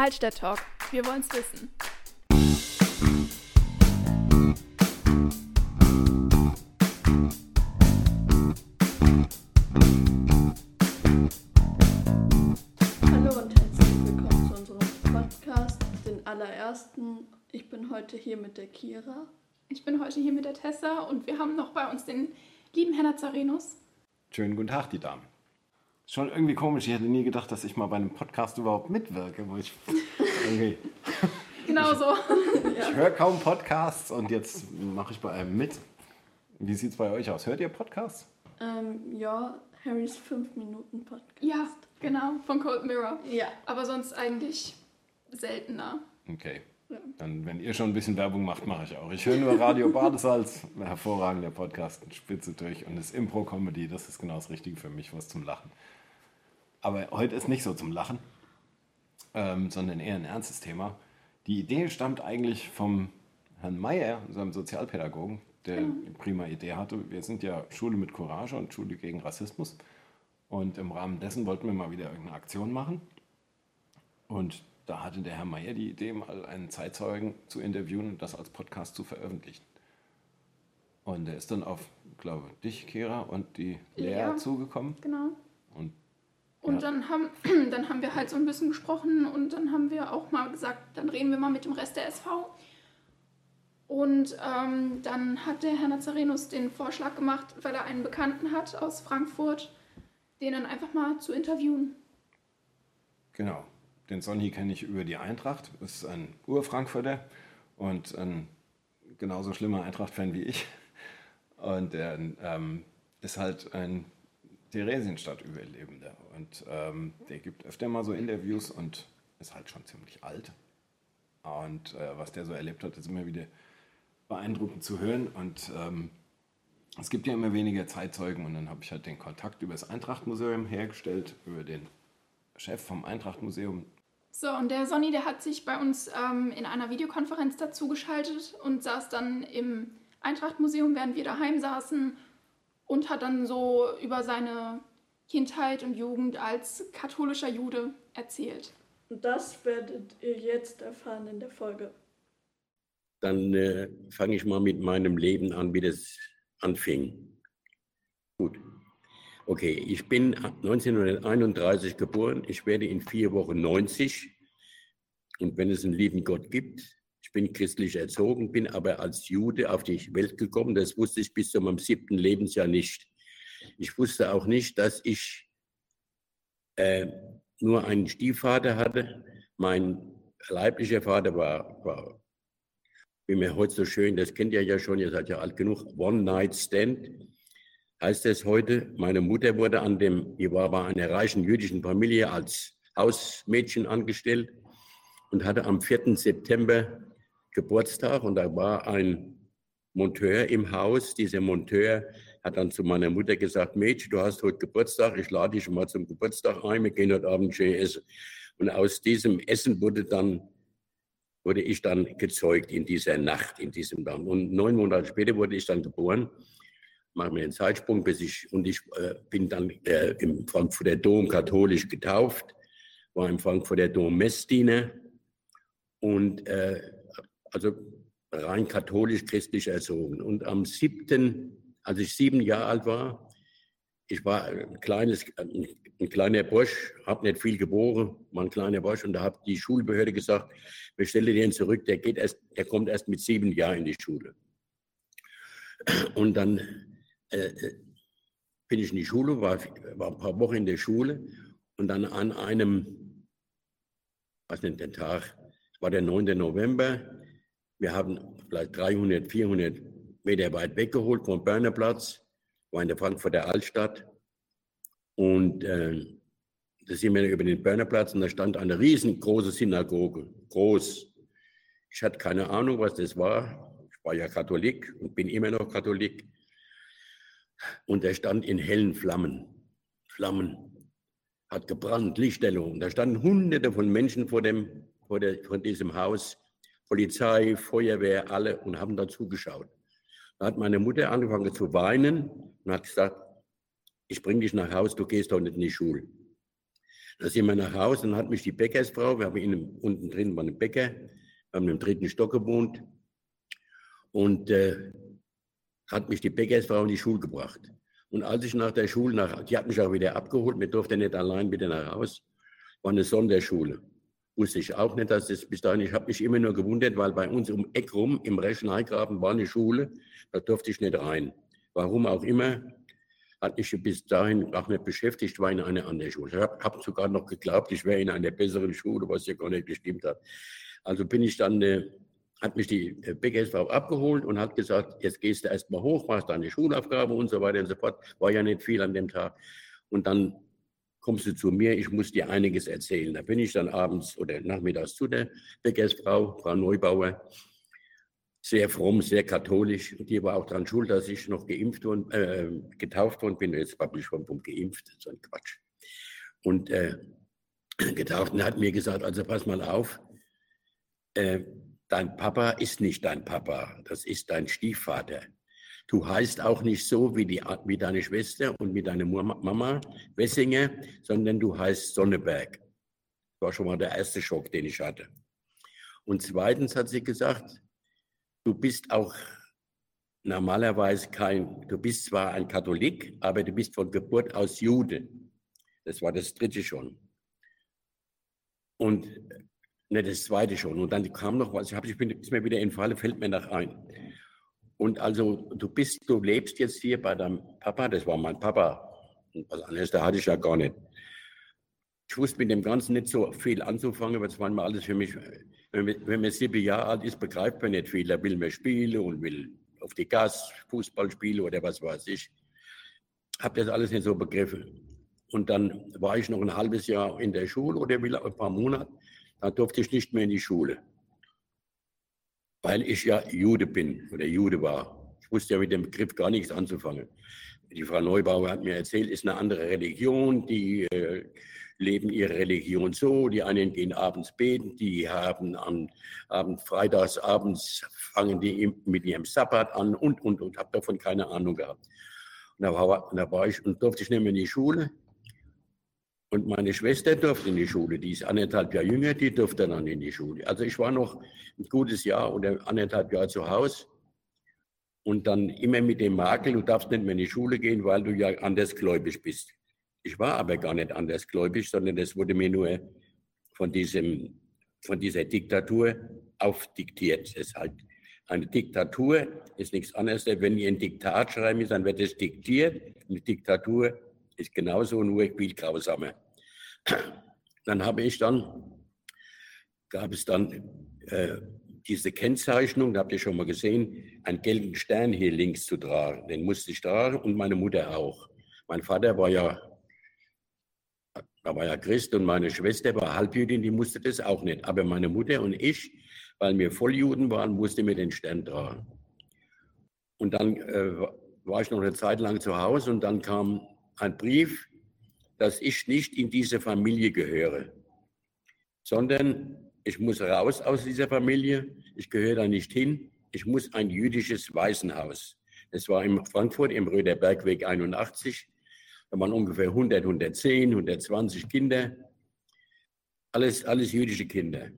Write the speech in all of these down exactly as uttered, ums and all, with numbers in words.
Altstadt Talk. Wir wollen's wissen. Hallo und herzlich willkommen zu unserem Podcast, den allerersten. Ich bin heute hier mit der Kira. Ich bin heute hier mit der Tessa und wir haben noch bei uns den lieben Herrn Nazarenus. Schönen guten Tag, die Damen. Schon irgendwie komisch, ich hätte nie gedacht, dass ich mal bei einem Podcast überhaupt mitwirke, wo ich irgendwie... Genau so. Ich höre kaum Podcasts und jetzt mache ich bei einem mit. Wie sieht es bei euch aus? Hört ihr Podcasts? Ähm, ja, Harrys fünf Minuten Podcast. Ja, genau, von Cold Mirror. Ja. Aber sonst eigentlich seltener. Okay. Ja. Dann, wenn ihr schon ein bisschen Werbung macht, mache ich auch. Ich höre nur Radio Badesalz, ein hervorragender Podcast, spitze durch. Und das Impro-Comedy, das ist genau das Richtige für mich, was zum Lachen. Aber heute ist nicht so zum Lachen, ähm, sondern eher ein ernstes Thema. Die Idee stammt eigentlich vom Herrn Meyer, unserem Sozialpädagogen, der eine prima Idee hatte. Wir sind ja Schule mit Courage und Schule gegen Rassismus. Und im Rahmen dessen wollten wir mal wieder irgendeine Aktion machen. Und da hatte der Herr Meyer die Idee, mal einen Zeitzeugen zu interviewen und das als Podcast zu veröffentlichen. Und er ist dann auf, glaube ich, dich, Kira, und die Lea Ja. zugekommen. Genau. Und Und Ja. dann, haben, dann haben wir halt so ein bisschen gesprochen und dann haben wir auch mal gesagt, dann reden wir mal mit dem Rest der S V. Und ähm, dann hat der Herr Nazarenus den Vorschlag gemacht, weil er einen Bekannten hat aus Frankfurt, den dann einfach mal zu interviewen. Genau, den Sonny kenne ich über die Eintracht, ist ein Ur-Frankfurter und ein genauso schlimmer Eintracht-Fan wie ich. Und er ähm, ist halt ein Theresienstadt-Überlebender. Und ähm, der gibt öfter mal so Interviews und ist halt schon ziemlich alt. Und äh, was der so erlebt hat, ist immer wieder beeindruckend zu hören. Und ähm, es gibt ja immer weniger Zeitzeugen. Und dann habe ich halt den Kontakt über das Eintracht-Museum hergestellt, über den Chef vom Eintracht-Museum. So, und der Sonny, der hat sich bei uns ähm, in einer Videokonferenz dazu geschaltet und saß dann im Eintracht-Museum, während wir daheim saßen, und hat dann so über seine Kindheit und Jugend als katholischer Jude erzählt. Und das werdet ihr jetzt erfahren in der Folge. Dann äh, fange ich mal mit meinem Leben an, wie das anfing. Gut. Okay, ich bin neunzehnhunderteinunddreißig geboren. Ich werde in vier Wochen neunzig. Und wenn es einen lieben Gott gibt, ich bin christlich erzogen, bin aber als Jude auf die Welt gekommen. Das wusste ich bis zu meinem siebten Lebensjahr nicht. Ich wusste auch nicht, dass ich äh, nur einen Stiefvater hatte. Mein leiblicher Vater war, war, wie mir heute so schön, das kennt ihr ja schon, ihr seid ja alt genug, One-Night-Stand, heißt es heute. Meine Mutter wurde an dem, die war bei einer reichen jüdischen Familie als Hausmädchen angestellt und hatte am vierten September Geburtstag und da war ein Monteur im Haus. Dieser Monteur hat dann zu meiner Mutter gesagt, Mädchen, du hast heute Geburtstag, ich lade dich mal zum Geburtstag ein, wir gehen heute Abend schön essen. Und aus diesem Essen wurde dann, wurde ich dann gezeugt in dieser Nacht, in diesem Tag. Und neun Monate später wurde ich dann geboren. Machen wir den Zeitsprung, bis ich, und ich äh, bin dann äh, im Frankfurter Dom katholisch getauft, war im Frankfurter Dom Messdiener und äh, also rein katholisch-christlich erzogen. Und am siebten, als ich sieben Jahre alt war, ich war ein, kleines, ein kleiner Bursch, habe nicht viel geboren, war ein kleiner Bursch, und da hat die Schulbehörde gesagt, wir stellen den zurück, der, geht erst, der kommt erst mit sieben Jahren in die Schule. Und dann äh, bin ich in die Schule, war, war ein paar Wochen in der Schule und dann an einem, was nennt den Tag, war der neunte November, wir haben vielleicht dreihundert, vierhundert Meter weit weggeholt vom Börnerplatz, war in der Frankfurter Altstadt. Und äh, da sind wir über den Börnerplatz und da stand eine riesengroße Synagoge, groß. Ich hatte keine Ahnung, was das war. Ich war ja Katholik und bin immer noch Katholik. Und der stand in hellen Flammen. Flammen. Hat gebrannt, Lichterloh. Da standen Hunderte von Menschen vor, dem, vor, der, vor diesem Haus. Polizei, Feuerwehr, alle, und haben da zugeschaut. Da hat meine Mutter angefangen zu weinen und hat gesagt, ich bringe dich nach Hause, du gehst doch nicht in die Schule. Da sind wir nach Hause und hat mich die Bäckersfrau, wir haben in einem, unten drin war ein Bäcker, wir haben im dritten Stock gewohnt und äh, hat mich die Bäckersfrau in die Schule gebracht. Und als ich nach der Schule, nach, die hat mich auch wieder abgeholt, mir durfte nicht allein wieder nach Hause, war eine Sonderschule. Wusste ich auch nicht, dass es bis dahin, ich habe mich immer nur gewundert, weil bei uns um Eck rum, im Rescheneigraben, war eine Schule, da durfte ich nicht rein. Warum auch immer, hat mich bis dahin auch nicht beschäftigt, war in einer anderen Schule. Ich habe hab sogar noch geglaubt, ich wäre in einer besseren Schule, was ja gar nicht gestimmt hat. Also bin ich dann, äh, hat mich die Bäckersfrau abgeholt und hat gesagt, jetzt gehst du erstmal hoch, machst deine Schulaufgabe und so weiter und so fort. War ja nicht viel an dem Tag. Und dann kommst du zu mir, ich muss dir einiges erzählen. Da bin ich dann abends oder nachmittags zu der Bäckersfrau, Frau Neubauer, sehr fromm, sehr katholisch. Und die war auch daran schuld, dass ich noch geimpft und äh, getauft worden bin. Jetzt habe ich schon geimpft, so ein Quatsch. Und äh, getauft und hat mir gesagt, also pass mal auf, äh, dein Papa ist nicht dein Papa, das ist dein Stiefvater. Du heißt auch nicht so wie, die, wie deine Schwester und wie deine Mama Wessinger, sondern du heißt Sonneberg. Das war schon mal der erste Schock, den ich hatte. Und zweitens hat sie gesagt, du bist auch normalerweise kein, du bist zwar ein Katholik, aber du bist von Geburt aus Jude. Das war das dritte schon. Und ne, das zweite schon. Und dann kam noch was, ich hab, ich bin, ist mir wieder entfallen, fällt mir nach ein. Und also du bist, du lebst jetzt hier bei deinem Papa, das war mein Papa. Und was anderes, da hatte ich ja gar nicht. Ich wusste mit dem Ganzen nicht so viel anzufangen, aber das war mal alles für mich, wenn man, wenn man sieben Jahre alt ist, begreift man nicht viel. Da will man spielen und will auf die Gas, Fußball spielen oder was weiß ich. Habe das alles nicht so begriffen. Und dann war ich noch ein halbes Jahr in der Schule oder ein paar Monate. Da durfte ich nicht mehr in die Schule. Weil ich ja Jude bin oder Jude war. Ich wusste ja mit dem Begriff gar nichts anzufangen. Die Frau Neubauer hat mir erzählt, es ist eine andere Religion, die äh, leben ihre Religion so, die einen gehen abends beten, die haben am Abend, freitags abends fangen die mit ihrem Sabbat an und, und, und, habe davon keine Ahnung gehabt. Und da war, da war ich und durfte ich nicht mehr in die Schule. Und meine Schwester durfte in die Schule, die ist anderthalb Jahre jünger, die durfte dann in die Schule. Also ich war noch ein gutes Jahr oder anderthalb Jahre zu Hause und dann immer mit dem Makel, du darfst nicht mehr in die Schule gehen, weil du ja andersgläubig bist. Ich war aber gar nicht andersgläubig, sondern das wurde mir nur von, diesem, von dieser Diktatur aufdiktiert. Das ist halt eine Diktatur, ist nichts anderes, wenn ihr ein Diktat schreiben, dann wird es diktiert. Eine Diktatur ist genauso, nur viel grausamer. Dann habe ich dann, gab es dann äh, diese Kennzeichnung, da habt ihr schon mal gesehen, einen gelben Stern hier links zu tragen. Den musste ich tragen und meine Mutter auch. Mein Vater war ja, da war ja Christ und meine Schwester war Halbjüdin, die musste das auch nicht. Aber meine Mutter und ich, weil wir Volljuden waren, mussten wir den Stern tragen. Und dann äh, war ich noch eine Zeit lang zu Hause und dann kam ein Brief, dass ich nicht in diese Familie gehöre, sondern ich muss raus aus dieser Familie, ich gehöre da nicht hin, ich muss ein jüdisches Waisenhaus. Das war in Frankfurt im Röderbergweg einundachtzig, da waren ungefähr hundert, hundertzehn, hundertzwanzig Kinder, alles, alles jüdische Kinder.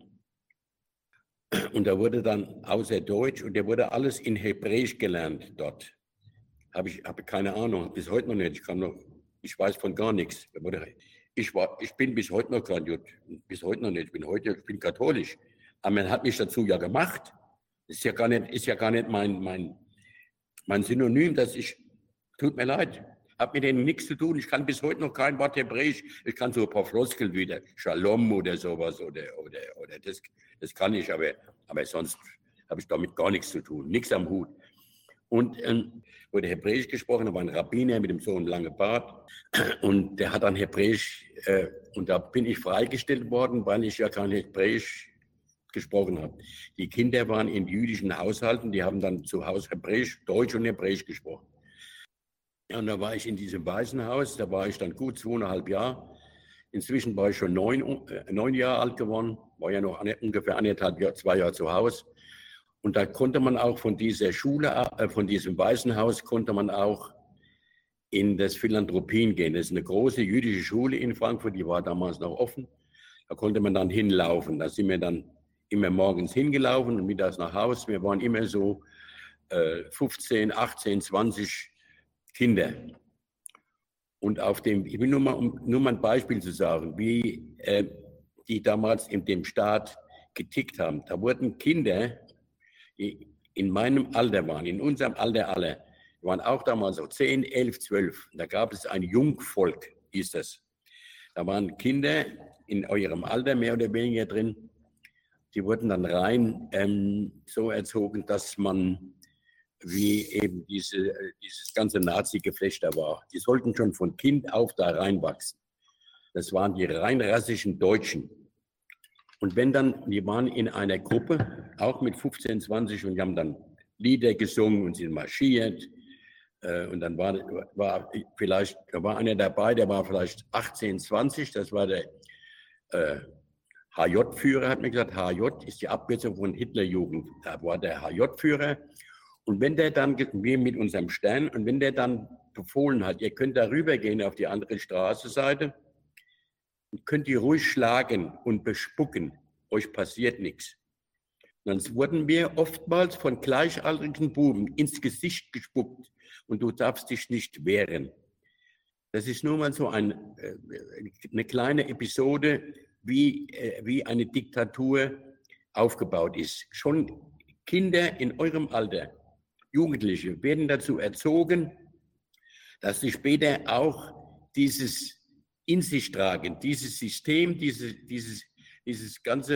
Und da wurde dann außer Deutsch und da wurde alles in Hebräisch gelernt dort. Habe ich habe keine Ahnung, bis heute noch nicht. Ich kann noch, ich weiß von gar nichts. Ich war, ich bin bis heute noch kein Jude, bis heute noch nicht. Ich bin heute, ich bin katholisch. Aber man hat mich dazu ja gemacht. Das ist ja gar nicht, ist ja gar nicht mein, mein, mein Synonym, dass ich, tut mir leid, habe mit denen nichts zu tun. Ich kann bis heute noch kein Wort Hebräisch. Ich kann so ein paar Floskeln wieder, Shalom oder sowas oder, oder, oder das, das kann ich, aber, aber sonst habe ich damit gar nichts zu tun, nichts am Hut. Und ähm, wurde Hebräisch gesprochen, da war ein Rabbiner mit dem so einem langen Bart und der hat dann Hebräisch, äh, und da bin ich freigestellt worden, weil ich ja kein Hebräisch gesprochen habe. Die Kinder waren in jüdischen Haushalten, die haben dann zu Hause Hebräisch, Deutsch und Hebräisch gesprochen. Ja, und da war ich in diesem Waisenhaus, da war ich dann gut zweieinhalb Jahre. Inzwischen war ich schon neun, äh, neun Jahre alt geworden, war ja noch eine, ungefähr anderthalb Jahr, zwei Jahre zu Hause. Und da konnte man auch von dieser Schule, äh, von diesem Waisenhaus, konnte man auch in das Philanthropien gehen. Das ist eine große jüdische Schule in Frankfurt, die war damals noch offen. Da konnte man dann hinlaufen. Da sind wir dann immer morgens hingelaufen und mittags nach Hause. Wir waren immer so äh, fünfzehn, achtzehn, zwanzig Kinder. Und auf dem, ich will nur mal, um nur mal ein Beispiel zu sagen, wie äh, die damals in dem Staat getickt haben. Da wurden Kinder, die in meinem Alter waren, in unserem Alter alle, waren auch damals so zehn, elf, zwölf. Da gab es ein Jungvolk, hieß das. Da waren Kinder in eurem Alter mehr oder weniger drin. Die wurden dann rein ähm, so erzogen, dass man wie eben diese, dieses ganze Nazi-Geflecht da war. Die sollten schon von Kind auf da reinwachsen. Das waren die rein rassischen Deutschen. Und wenn dann, die waren in einer Gruppe, auch mit fünfzehn, zwanzig, und die haben dann Lieder gesungen und sind marschiert. Und dann war, war vielleicht, da war einer dabei, der war vielleicht achtzehn, zwanzig, das war der äh, H J-Führer, hat mir gesagt, H J ist die Abkürzung von Hitlerjugend. Da war der H J-Führer. Und wenn der dann, wir mit unserem Stern, und wenn der dann befohlen hat, ihr könnt da rübergehen auf die andere Straßenseite, könnt ihr ruhig schlagen und bespucken, euch passiert nichts. Dann wurden wir oftmals von gleichaltrigen Buben ins Gesicht gespuckt und du darfst dich nicht wehren. Das ist nur mal so ein, eine kleine Episode, wie, wie eine Diktatur aufgebaut ist. Schon Kinder in eurem Alter, Jugendliche, werden dazu erzogen, dass sie später auch dieses in sich tragen, dieses System, diese, dieses, dieses ganze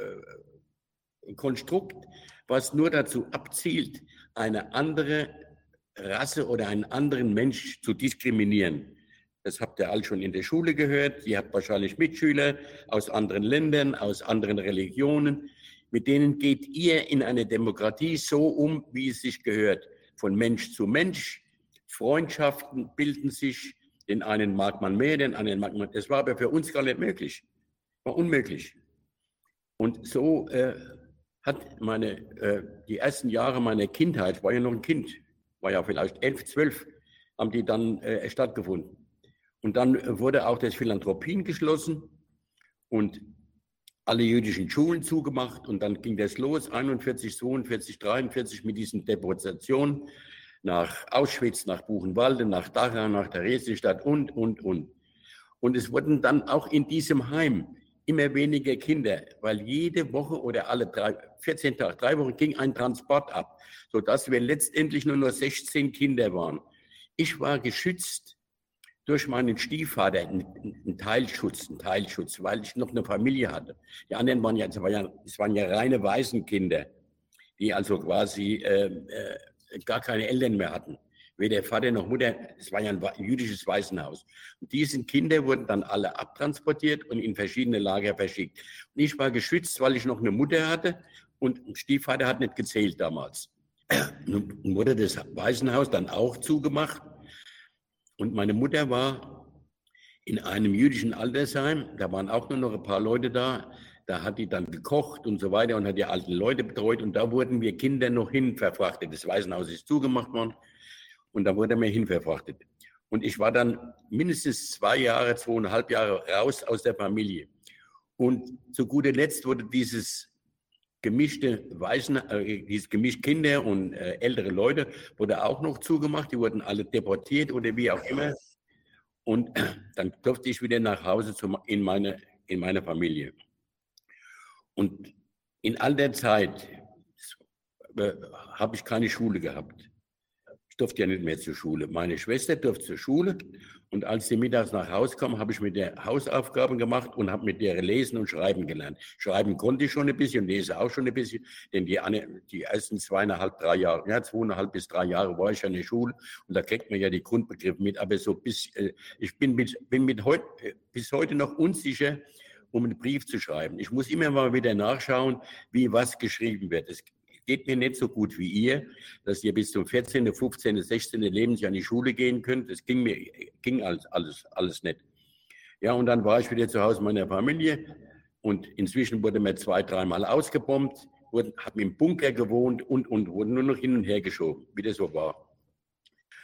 äh, Konstrukt, was nur dazu abzielt, eine andere Rasse oder einen anderen Mensch zu diskriminieren. Das habt ihr alle schon in der Schule gehört. Ihr habt wahrscheinlich Mitschüler aus anderen Ländern, aus anderen Religionen. Mit denen geht ihr in einer Demokratie so um, wie es sich gehört. Von Mensch zu Mensch. Freundschaften bilden sich. Den einen mag man mehr, den anderen mag man. Das war aber für uns gar nicht möglich. War unmöglich. Und so äh, hat meine, äh, die ersten Jahre meiner Kindheit, ich war ja noch ein Kind, war ja vielleicht elf, zwölf, haben die dann äh, stattgefunden. Und dann wurde auch das Philanthropien geschlossen und alle jüdischen Schulen zugemacht. Und dann ging das los, einundvierzig, zweiundvierzig, dreiundvierzig mit diesen Deportationen nach Auschwitz, nach Buchenwalde, nach Dachau, nach Theresienstadt und, und, und. Und es wurden dann auch in diesem Heim immer weniger Kinder, weil jede Woche oder alle drei, vierzehn Tage, drei Wochen ging ein Transport ab, sodass wir letztendlich nur noch sechzehn Kinder waren. Ich war geschützt durch meinen Stiefvater, einen Teilschutz, einen Teilschutz, weil ich noch eine Familie hatte. Die anderen waren ja, das waren ja, das waren ja reine Waisenkinder, die also quasi äh, äh, gar keine Eltern mehr hatten. Weder Vater noch Mutter, es war ja ein jüdisches Waisenhaus. Und diese Kinder wurden dann alle abtransportiert und in verschiedene Lager verschickt. Und ich war geschützt, weil ich noch eine Mutter hatte und ein Stiefvater hat nicht gezählt damals. Nun wurde das Waisenhaus dann auch zugemacht. Und meine Mutter war in einem jüdischen Altersheim, da waren auch nur noch ein paar Leute da, da hat die dann gekocht und so weiter und hat die alten Leute betreut und da wurden wir Kinder noch hin verfrachtet. Das Waisenhaus ist zugemacht worden und da wurde mir hin verfrachtet. Und ich war dann mindestens zwei Jahre, zweieinhalb Jahre raus aus der Familie. Und zu guter Letzt wurde dieses gemischte Waisen, äh, dieses gemischt Kinder und äh, ältere Leute wurde auch noch zugemacht. Die wurden alle deportiert oder wie auch immer. Und äh, dann durfte ich wieder nach Hause zu, in, meine, in meine Familie. Und in all der Zeit äh, habe ich keine Schule gehabt. Ich durfte ja nicht mehr zur Schule. Meine Schwester durfte zur Schule. Und als sie mittags nach Hause kam, habe ich mit der Hausaufgaben gemacht und habe mit der lesen und schreiben gelernt. Schreiben konnte ich schon ein bisschen und lese auch schon ein bisschen, denn die, die ersten zweieinhalb, drei Jahre, ja, zweieinhalb bis drei Jahre war ich ja in der Schule und da kriegt man ja die Grundbegriffe mit. Aber so bis, ich bin, mit, bin mit heut, bis heute noch unsicher, um einen Brief zu schreiben. Ich muss immer mal wieder nachschauen, wie was geschrieben wird. Es geht mir nicht so gut wie ihr, dass ihr bis zum vierzehnten, fünfzehnten, sechzehnten Lebensjahr in die Schule gehen könnt. Das ging mir ging alles, alles, alles nicht. Ja, und dann war ich wieder zu Hause meiner Familie und inzwischen wurde mir zwei, dreimal ausgebombt, habe im Bunker gewohnt und, und wurde nur noch hin und her geschoben, wie das so war.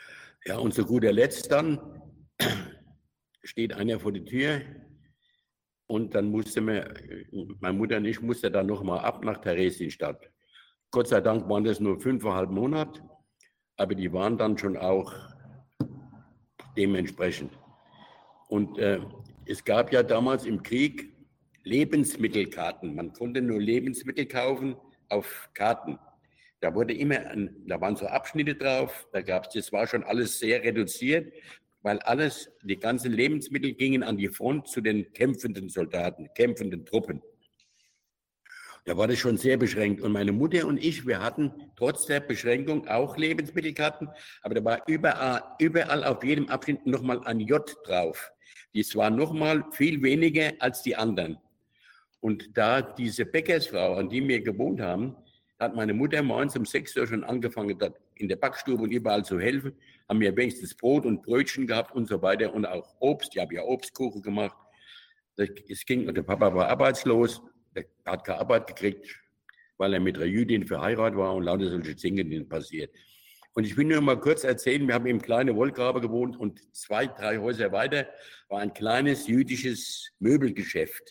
Ja, und zu guter Letzt dann steht einer vor der Tür und dann musste mir, meine Mutter und ich mussten dann nochmal ab nach Theresienstadt. Gott sei Dank waren das nur fünfeinhalb Monate, aber die waren dann schon auch dementsprechend. Und äh, es gab ja damals im Krieg Lebensmittelkarten. Man konnte nur Lebensmittel kaufen auf Karten. Da wurde immer, ein, da waren so Abschnitte drauf, da gab's, das war schon alles sehr reduziert, weil alles, die ganzen Lebensmittel gingen an die Front zu den kämpfenden Soldaten, kämpfenden Truppen. Da war das schon sehr beschränkt. Und meine Mutter und ich, wir hatten trotz der Beschränkung auch Lebensmittelkarten, aber da war überall, überall auf jedem Abschnitt nochmal ein J drauf. Das war nochmal viel weniger als die anderen. Und da diese Bäckersfrau, an die wir gewohnt haben, hat meine Mutter morgens um sechs Uhr schon angefangen, in der Backstube und überall zu helfen. Haben wir wenigstens Brot und Brötchen gehabt und so weiter und auch Obst. Ich habe ja Obstkuchen gemacht. Es ging, und der Papa war arbeitslos. Der hat keine Arbeit gekriegt, weil er mit einer Jüdin verheiratet war und lauter solche Dinge sind passiert. Und ich will nur mal kurz erzählen, wir haben im kleinen Wollgraben gewohnt und zwei, drei Häuser weiter war ein kleines jüdisches Möbelgeschäft.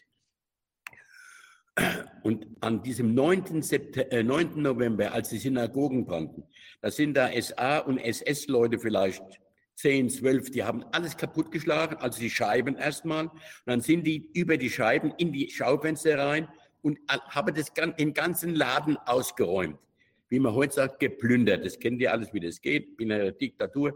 Und an diesem neunten November, als die Synagogen brannten, da sind da S A und S S-Leute vielleicht zehn, zwölf, die haben alles kaputtgeschlagen, also die Scheiben erstmal. Und dann sind die über die Scheiben in die Schaufenster rein und haben das, den ganzen Laden ausgeräumt. Wie man heute sagt, geplündert. Das kennt ihr alles, wie das geht, in einer Diktatur.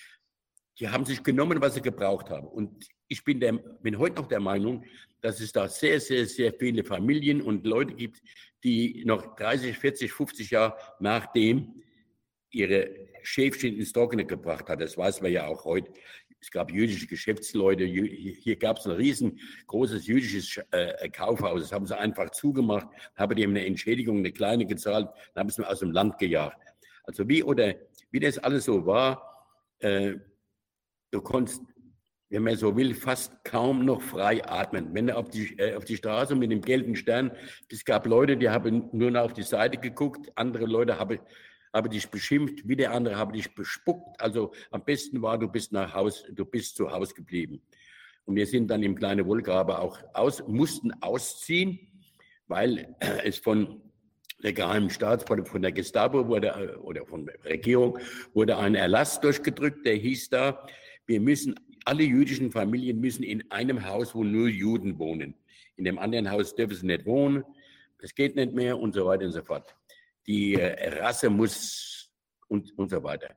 Die haben sich genommen, was sie gebraucht haben. Und ich bin, der, bin heute noch der Meinung, dass es da sehr, sehr, sehr viele Familien und Leute gibt, die noch dreißig, vierzig, fünfzig Jahre nachdem ihre Schäfchen ins Trockene gebracht hat. Das weiß man ja auch heute. Es gab jüdische Geschäftsleute. Hier gab es ein riesengroßes jüdisches äh, Kaufhaus. Das haben sie einfach zugemacht, haben dem eine Entschädigung, eine kleine gezahlt, dann haben sie aus dem Land gejagt. Also wie, oder, wie das alles so war, äh, du konntest, wenn man so will, fast kaum noch frei atmen. Wenn du auf die, äh, auf die Straße mit dem gelben Stern, es gab Leute, die haben nur noch auf die Seite geguckt, andere Leute haben habe dich beschimpft, wie der andere habe dich bespuckt. Also am besten war, du bist nach Haus, du bist zu Hause geblieben. Und wir sind dann im kleinen Wollgraben auch aus, mussten ausziehen, weil es von der geheimen Staatspolizei, von der Gestapo wurde, oder von der Regierung wurde ein Erlass durchgedrückt, der hieß da, wir müssen, alle jüdischen Familien müssen in einem Haus, wo nur Juden wohnen. In dem anderen Haus dürfen sie nicht wohnen, das geht nicht mehr und so weiter und so fort. Die äh, Rasse muss und, und so weiter.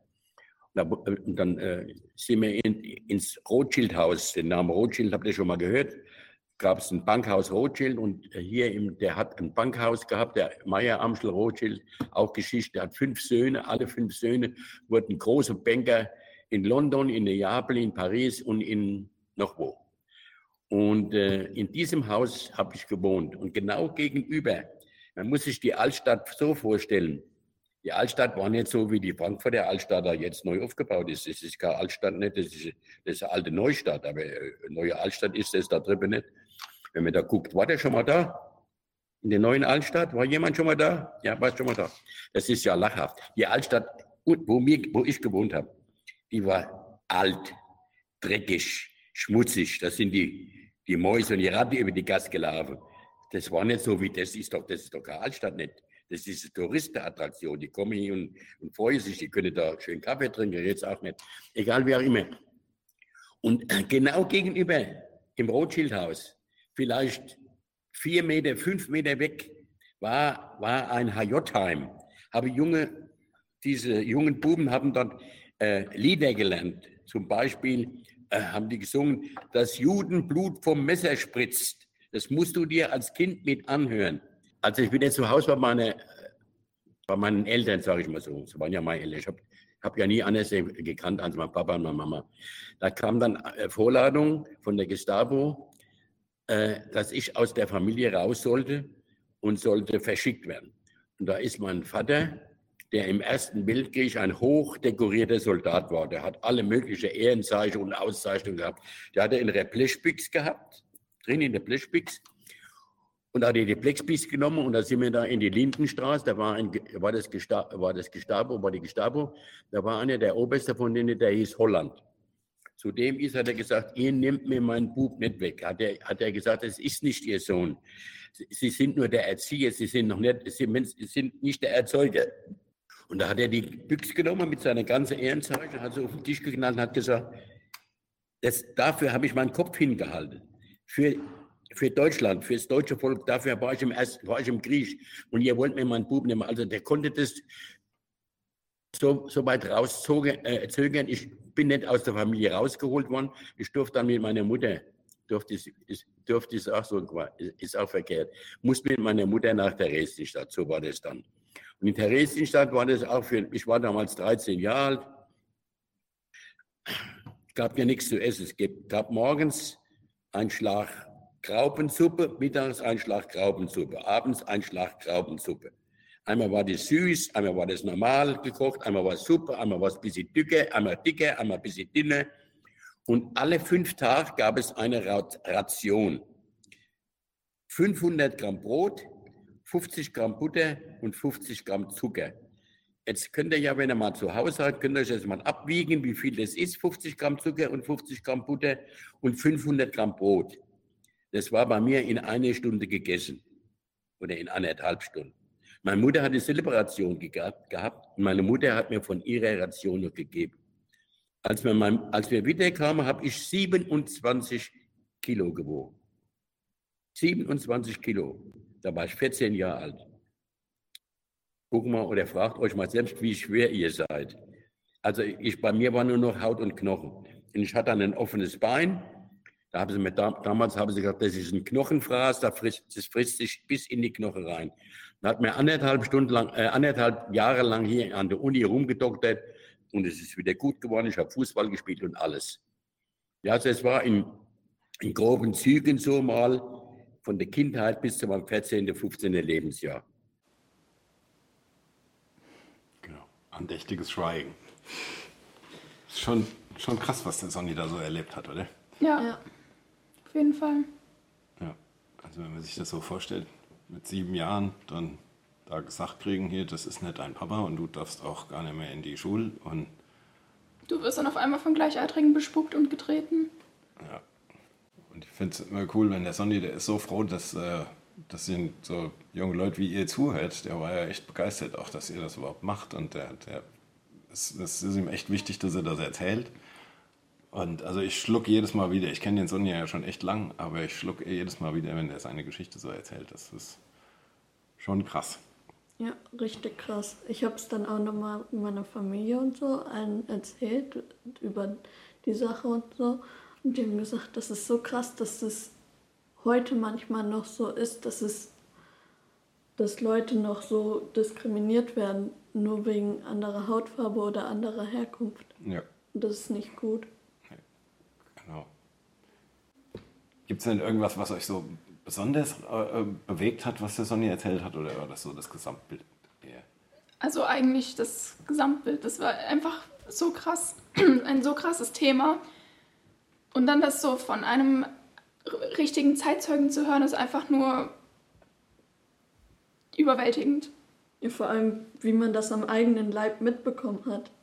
Und dann äh, sind wir in, ins Rothschild-Haus. Den Namen Rothschild habt ihr schon mal gehört. Gab es ein Bankhaus Rothschild und hier im, der hat ein Bankhaus gehabt, der Meyer Amschel Rothschild, auch Geschichte, der hat fünf Söhne. Alle fünf Söhne wurden große Banker in London, in Neapel, in Paris und in noch wo. Und äh, in diesem Haus habe ich gewohnt und genau gegenüber. Man muss sich die Altstadt so vorstellen. Die Altstadt war nicht so, wie die Frankfurter Altstadt da jetzt neu aufgebaut ist. Das ist keine Altstadt nicht, das ist, das ist eine alte Neustadt. Aber eine neue Altstadt ist das da drüben nicht. Wenn man da guckt, war der schon mal da? In der neuen Altstadt? War jemand schon mal da? Ja, war schon mal da. Das ist ja lachhaft. Die Altstadt, wo, mir, wo ich gewohnt habe, die war alt, dreckig, schmutzig. Da sind die, die Mäuse und die Ratten über die Gasse gelaufen. Das war nicht so wie, das ist doch, das ist doch keine Altstadt nicht. Das ist eine Touristenattraktion. Die kommen hier und, und freuen sich, die können da schön Kaffee trinken, jetzt auch nicht. Egal wie auch immer. Und genau gegenüber im Rothschildhaus, vielleicht vier Meter, fünf Meter weg, war, war ein H J-Heim. Habe junge, diese jungen Buben haben dort äh, Lieder gelernt. Zum Beispiel äh, haben die gesungen, das Judenblut vom Messer spritzt. Das musst du dir als Kind mit anhören. Also ich bin jetzt zu Hause bei, meine, bei meinen Eltern, sage ich mal so. Das waren ja meine Eltern. Ich habe hab ja nie anders gekannt als mein Papa und meine Mama. Da kam dann Vorladung von der Gestapo, äh, dass ich aus der Familie raus sollte und sollte verschickt werden. Und da ist mein Vater, der im Ersten Weltkrieg ein hochdekorierter Soldat war. Der hat alle möglichen Ehrenzeichen und Auszeichnungen gehabt. Der hatte in der Blechbüchse gehabt, drin in der Blechbüchse. Und da hat er die Plexbis genommen und da sind wir da in die Lindenstraße, da war, ein, war, das Gestapo, war das Gestapo, war die Gestapo, da war einer der Oberste von denen, der hieß Holland. Zu dem ist, hat er gesagt, ihr nehmt mir meinen Bub nicht weg. Hat er, hat er gesagt, es ist nicht Ihr Sohn. Sie sind nur der Erzieher, Sie sind noch nicht, Sie sind nicht der Erzeuger. Und da hat er die Büchse genommen mit seiner ganzen Ehrenzeichen, hat sie auf den Tisch geknallt und hat gesagt, das, dafür habe ich meinen Kopf hingehalten. Für Für Deutschland, für das deutsche Volk, dafür war ich im, Ersten, war ich im Krieg. Und ihr wollt mir meinen Buben nehmen. Also der konnte das so, so weit rauszögern. Ich bin nicht aus der Familie rausgeholt worden. Ich durfte dann mit meiner Mutter, durfte ich, durfte ich auch so, ist auch verkehrt, musste mit meiner Mutter nach Theresienstadt. So war das dann. Und in Theresienstadt war das auch für, ich war damals dreizehn Jahre alt. Es gab ja nichts zu essen. Es gab morgens einen Schlag Graupensuppe, mittags ein Schlag Graupensuppe, abends ein Schlag Graupensuppe. Einmal war das süß, einmal war das normal gekocht, einmal war es Suppe, einmal war es ein bisschen dicker, einmal dicker, einmal ein bisschen dünner. Und alle fünf Tage gab es eine Ration. fünfhundert Gramm Brot, fünfzig Gramm Butter und fünfzig Gramm Zucker. Jetzt könnt ihr ja, wenn ihr mal zu Hause seid, könnt ihr euch das mal abwiegen, wie viel das ist, fünfzig Gramm Zucker und fünfzig Gramm Butter und fünfhundert Gramm Brot. Das war bei mir in einer Stunde gegessen oder in anderthalb Stunden. Meine Mutter hat eine Celebration gehabt und meine Mutter hat mir von ihrer Ration noch gegeben. Als wir, mein, als wir wiederkamen, habe ich siebenundzwanzig Kilo gewogen. siebenundzwanzig Kilo. Da war ich vierzehn Jahre alt. Guck mal oder fragt euch mal selbst, wie schwer ihr seid. Also ich, bei mir war nur noch Haut und Knochen. Und ich hatte ein offenes Bein. Da haben sie mir, damals haben sie gesagt, das ist ein Knochenfraß, da frisst, das frisst sich bis in die Knochen rein. Da hat mir anderthalb Stunden lang, äh, anderthalb Jahre lang hier an der Uni rumgedoktert und es ist wieder gut geworden. Ich habe Fußball gespielt und alles. Ja, also es war in, in groben Zügen so mal von der Kindheit bis zu meinem vierzehnten, fünfzehnten Lebensjahr. Genau, andächtiges Schweigen. Ist schon, schon krass, was der Sonny da so erlebt hat, oder? Ja. Ja. Auf jeden Fall. Ja, also wenn man sich das so vorstellt, mit sieben Jahren dann da gesagt kriegen, hier, das ist nicht dein Papa und du darfst auch gar nicht mehr in die Schule und Du wirst dann auf einmal von Gleichaltrigen bespuckt und getreten. ja. Und ich finde es immer cool, wenn der Sonny, der ist so froh, dass, äh, dass ihn so junge Leute wie ihr zuhört, der war ja echt begeistert auch, dass ihr das überhaupt macht und der, der es, es ist ihm echt wichtig, dass er das erzählt. Und also ich schluck jedes Mal wieder, ich kenne den Sonja ja schon echt lang, aber ich schluck jedes Mal wieder, wenn der seine Geschichte so erzählt. Das ist schon krass. Ja, richtig krass. Ich habe es dann auch nochmal meiner Familie und so allen erzählt über die Sache und so. Und die haben gesagt, das ist so krass, dass es heute manchmal noch so ist, dass es, dass Leute noch so diskriminiert werden, nur wegen anderer Hautfarbe oder anderer Herkunft. Ja. Und das ist nicht gut. Genau. Gibt es denn irgendwas, was euch so besonders äh, bewegt hat, was der Sonny erzählt hat, oder war das so das Gesamtbild? Yeah. Also eigentlich das Gesamtbild, das war einfach so krass, ein so krasses Thema. Und dann das so von einem r- richtigen Zeitzeugen zu hören, ist einfach nur überwältigend. Ja, vor allem, wie man das am eigenen Leib mitbekommen hat.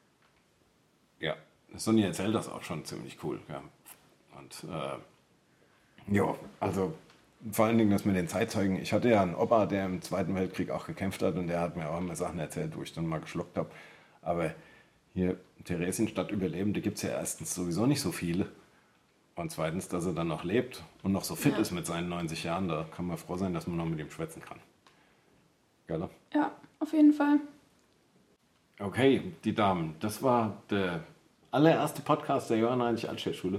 Ja, Sonny erzählt das auch schon ziemlich cool. Ja. Und äh, ja, also vor allen Dingen das mit den Zeitzeugen. Ich hatte ja einen Opa, der im Zweiten Weltkrieg auch gekämpft hat und der hat mir auch immer Sachen erzählt, wo ich dann mal geschluckt habe. Aber hier Theresienstadt Überlebende gibt es ja erstens sowieso nicht so viele. Und zweitens, dass er dann noch lebt und noch so fit Ja. ist mit seinen neunzig Jahren, da kann man froh sein, dass man noch mit ihm schwätzen kann. Gell? Ja, auf jeden Fall. Okay, die Damen, das war der allererste Podcast der Johann Heinrich Altstädt-Schule.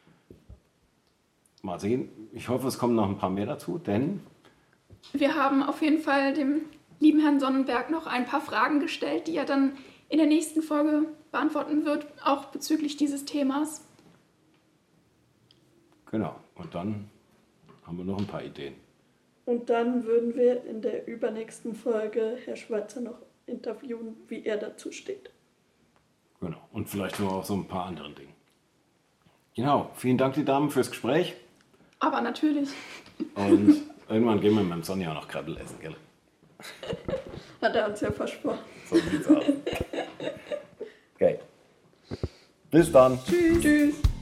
Mal sehen, ich hoffe, es kommen noch ein paar mehr dazu, denn Wir haben auf jeden Fall dem lieben Herrn Sonnenberg noch ein paar Fragen gestellt, die er dann in der nächsten Folge beantworten wird, auch bezüglich dieses Themas. genau, und dann haben wir noch ein paar Ideen. Und dann würden wir in der übernächsten Folge Herr Schweitzer noch interviewen, wie er dazu steht. Genau, und vielleicht noch auch so ein paar anderen Dinge. Genau, vielen Dank, die Damen, fürs Gespräch Aber natürlich. und Irgendwann gehen wir mit dem Sonny auch noch Kreppel essen, gell? Hat er uns ja versprochen. So sieht's aus. Okay. Bis dann. Tschüss. Tschüss.